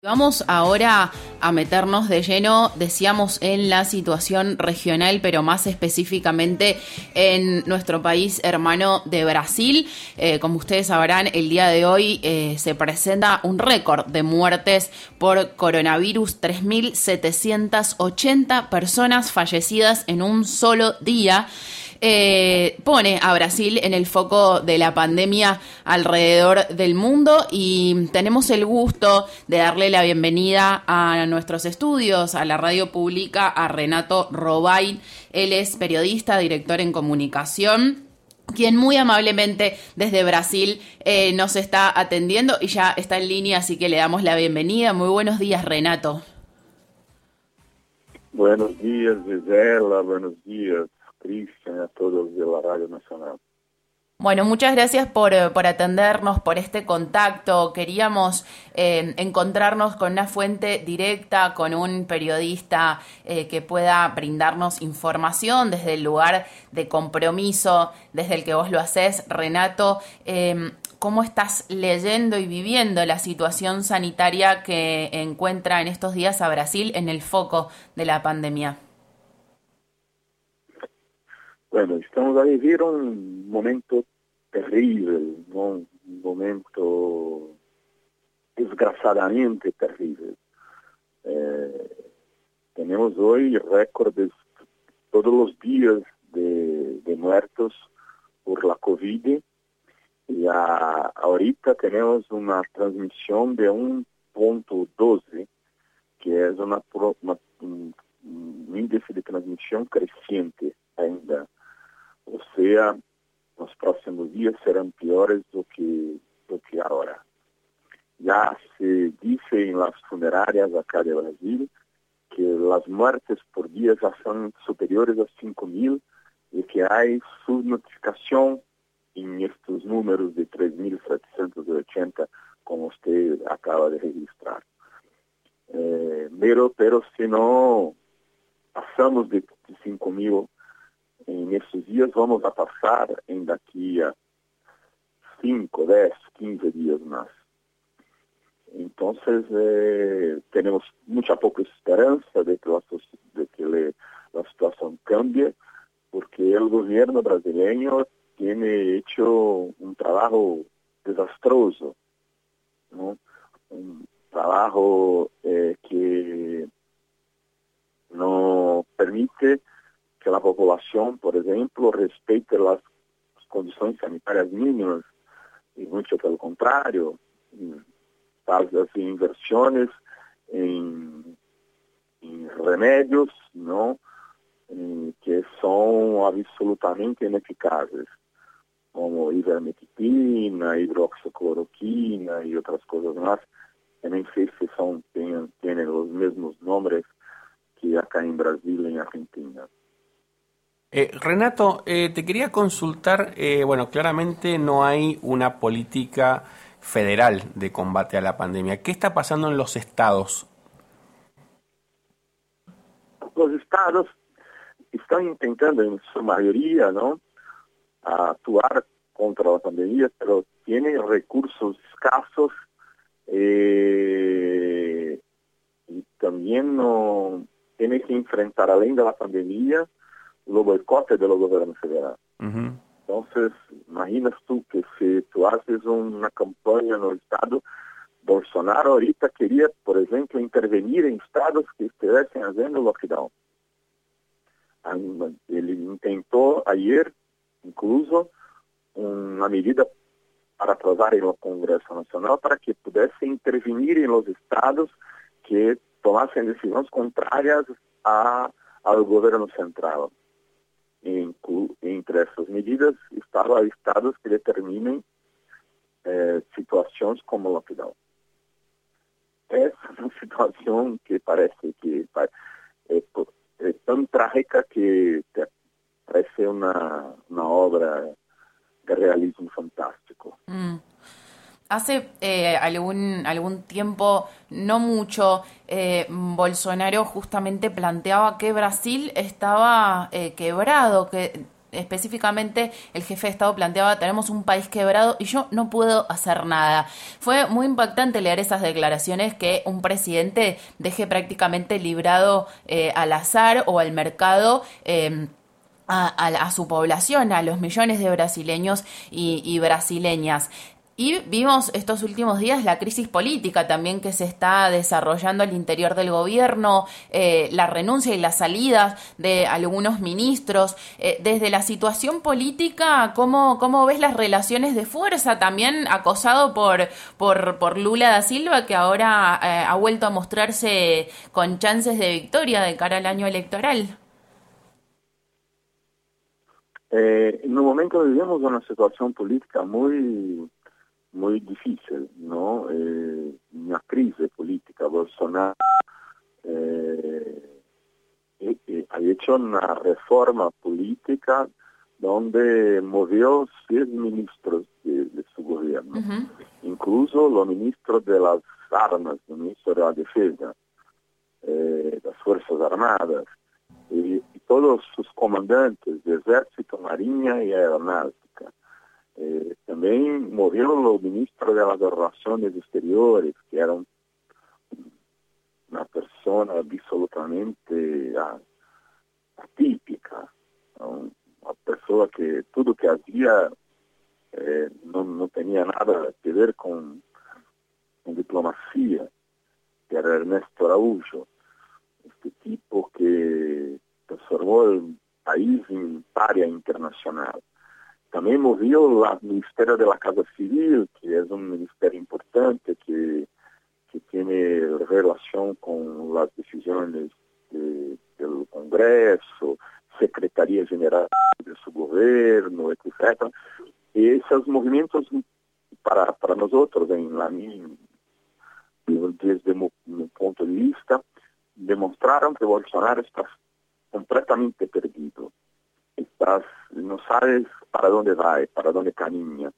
Vamos ahora a meternos de lleno, decíamos, en la situación regional, pero más específicamente en nuestro país hermano de Brasil. Como ustedes sabrán, el día de hoy se presenta un récord de muertes por coronavirus, 3.780 personas fallecidas en un solo día. Pone a Brasil en el foco de la pandemia alrededor del mundo y tenemos el gusto de darle la bienvenida a nuestros estudios, a la radio pública, a Renato Robain. Él es periodista, director en comunicación, quien muy amablemente desde Brasil nos está atendiendo y ya está en línea, así que le damos la bienvenida. Muy buenos días, Renato. Buenos días, Gisela. Buenos días, Cristian, a todos de la Radio Nacional. Bueno, muchas gracias por atendernos, por este contacto. Queríamos encontrarnos con una fuente directa, con un periodista que pueda brindarnos información desde el lugar de compromiso, desde el que vos lo hacés, Renato. ¿Cómo estás leyendo y viviendo la situación sanitaria que encuentra en estos días a Brasil en el foco de la pandemia? Bueno, estamos a vivir un momento terrible, ¿no? Un momento desgraciadamente terrible. Tenemos hoy récords todos los días de muertos por la COVID y ahorita tenemos una transmisión de 1.12, que es un índice de transmisión creciente ainda. O sea, los próximos días serán peores do que ahora. Ya se dice en las funerarias acá de Brasil que las muertes por día ya son superiores a 5.000 y que hay subnotificación en estos números de 3.780, como usted acaba de registrar. Pero si no pasamos de 5.000 en estos días, vamos a pasar en daqui a 5, 10, 15 días más. Entonces, tenemos mucha poca esperanza de que la situación cambie, porque el gobierno brasileño tiene hecho un trabajo desastroso, ¿no? Un trabajo que no permite que la población, por ejemplo, respete las condiciones sanitarias mínimas, y mucho por el contrario, hace inversiones en remédios, ¿no? Que son absolutamente ineficaces, como ivermectina, hidroxicloroquina y otras cosas más, que no sé si tienen los mismos nombres que acá en Brasil y en Argentina. Renato, te quería consultar, bueno, claramente no hay una política federal de combate a la pandemia. ¿Qué está pasando en los estados? Los estados están intentando, en su mayoría, ¿no?, actuar contra la pandemia, pero tienen recursos escasos y también no tienen que enfrentar, além de la pandemia, los boicotes de los gobiernos federales. Uh-huh. Entonces, imaginas tú que si tú haces una campaña en el estado, Bolsonaro ahorita quería, por ejemplo, intervenir en estados que estuviesen haciendo lockdown. Él intentó ayer, incluso, una medida para aprobar en el Congreso Nacional para que pudiese intervenir en los estados que tomasen decisiones contrarias al gobierno central. Entre essas medidas estavam estados que determinem situações como lockdown. É uma situação que parece que é tão trágica que parece uma obra de realismo fantástico. Hace algún tiempo, no mucho, Bolsonaro justamente planteaba que Brasil estaba quebrado, que específicamente el jefe de Estado planteaba, tenemos un país quebrado y yo no puedo hacer nada. Fue muy impactante leer esas declaraciones, que un presidente deje prácticamente librado al azar o al mercado a su población, a los millones de brasileños y brasileñas. Y vimos estos últimos días la crisis política también que se está desarrollando al interior del gobierno, la renuncia y las salidas de algunos ministros. Desde la situación política, ¿cómo ves las relaciones de fuerza? También acosado por Lula da Silva, que ahora ha vuelto a mostrarse con chances de victoria de cara al año electoral. No momento vivimos una situación política muy difícil, ¿no? Una crisis política. Bolsonaro ha hecho una reforma política donde movió 6 ministros de su gobierno, incluso los ministros de las armas, el ministro de la defensa, las Fuerzas Armadas, y todos sus comandantes de ejército, marina y aeronáutica. También movió los ministros de las relaciones exteriores, que eran una persona absolutamente atípica, ¿no? Una persona que todo que hacía no tenía nada que ver con diplomacia, que era Ernesto Araújo, este tipo que transformó el país en paria internacional. También movió el Ministerio de la Casa Civil, que es un ministerio importante que tiene relación con las decisiones del Congreso, Secretaría General de su gobierno, etc. Y esos movimientos para nosotros, desde mi punto de vista, demostraron que Bolsonaro está completamente perdido. No sabes para dónde va, para dónde camina.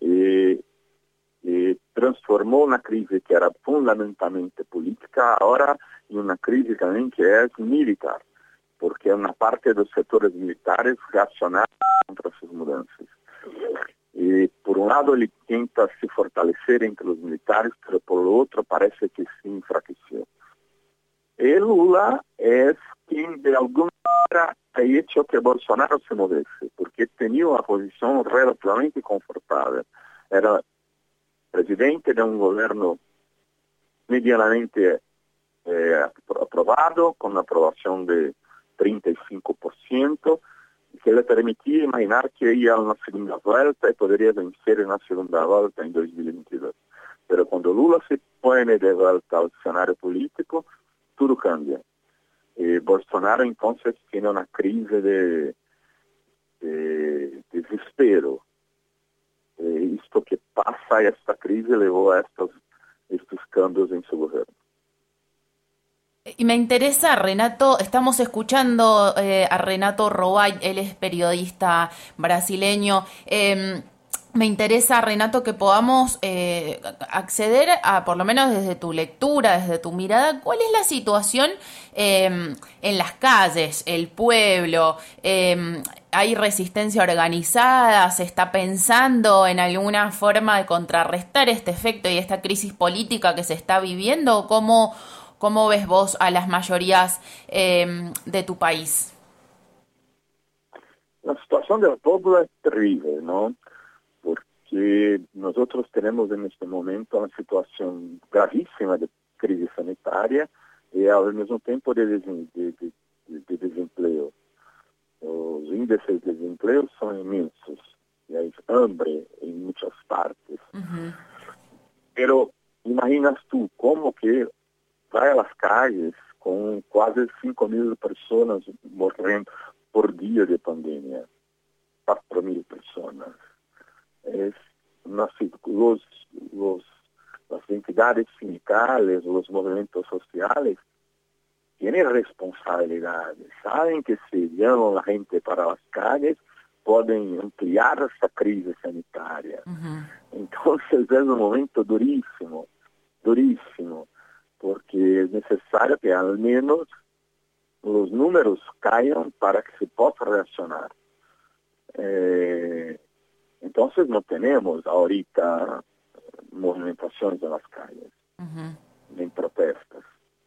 Transformó una crisis que era fundamentalmente política ahora en una crisis también que es militar, porque una parte de los sectores militares reaccionaron contra sus mudanzas. Por un lado, él intenta se fortalecer entre los militares, pero por lo otro parece que se enfraqueció. El Lula es quien de alguna manera ha hecho que Bolsonaro se moviese, porque tenía una posición relativamente confortable. Era presidente de un gobierno medianamente aprobado, con una aprobación de 35%, que le permitía imaginar que iba a una segunda vuelta y podría vencer en la segunda vuelta en 2022. Pero cuando Lula se pone de vuelta al escenario político, todo cambia. Bolsonaro entonces tiene una crisis de desespero. Esto que pasa, esta crisis llevó a estos cambios en su gobierno. Y me interesa, Renato, estamos escuchando a Renato Robay, él es periodista brasileño. Me interesa, Renato, que podamos acceder a, por lo menos desde tu lectura, desde tu mirada, cuál es la situación en las calles, el pueblo. ¿Hay resistencia organizada? ¿Se está pensando en alguna forma de contrarrestar este efecto y esta crisis política que se está viviendo? ¿Cómo ves vos a las mayorías de tu país? La situación del pueblo es terrible, ¿no? Porque nosotros tenemos en este momento una situación gravísima de crisis sanitaria y al mismo tiempo de desempleo. Los índices de desempleo son inmensos y hay hambre en muchas partes. Uh-huh. Pero imaginas tú cómo que vai a las calles con casi 5.000 personas muriendo por día de pandemia, 4.000 personas. Las entidades sindicales, los movimientos sociales tienen responsabilidades. Saben que si llaman a la gente para las calles, pueden ampliar esta crisis sanitaria. Uh-huh. Entonces es un momento durísimo, porque es necesario que al menos los números caigan para que se pueda reaccionar. Entonces no tenemos ahorita movimentaciones en las calles, ni protestas.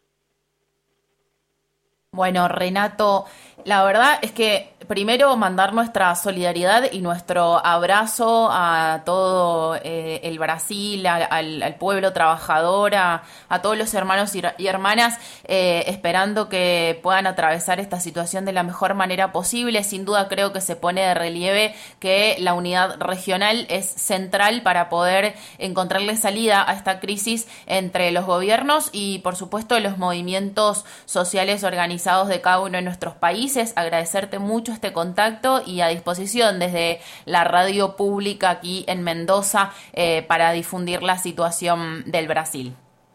Bueno, Renato, la verdad es que primero mandar nuestra solidaridad y nuestro abrazo a todo el Brasil, al pueblo trabajador, a todos los hermanos y hermanas, esperando que puedan atravesar esta situación de la mejor manera posible. Sin duda creo que se pone de relieve que la unidad regional es central para poder encontrarle salida a esta crisis entre los gobiernos y, por supuesto, los movimientos sociales organizados de cada uno de nuestros países. Agradecerte mucho este contacto y a disposición desde la radio pública aquí en Mendoza para difundir la situación del Brasil.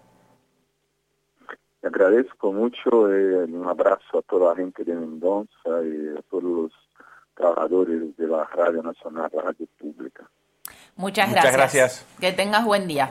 Te agradezco mucho, un abrazo a toda la gente de Mendoza y a todos los trabajadores de la Radio Nacional, la Radio Pública. Muchas gracias. Que tengas buen día.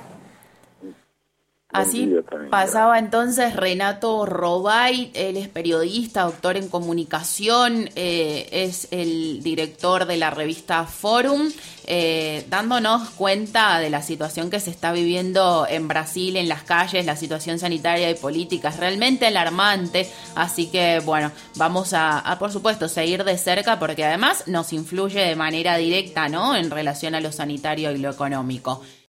Así pasaba entonces Renato Robay. Él es periodista, doctor en comunicación, es el director de la revista Forum, dándonos cuenta de la situación que se está viviendo en Brasil, en las calles. La situación sanitaria y política es realmente alarmante, así que bueno, vamos a por supuesto seguir de cerca porque además nos influye de manera directa, ¿no?, en relación a lo sanitario y lo económico.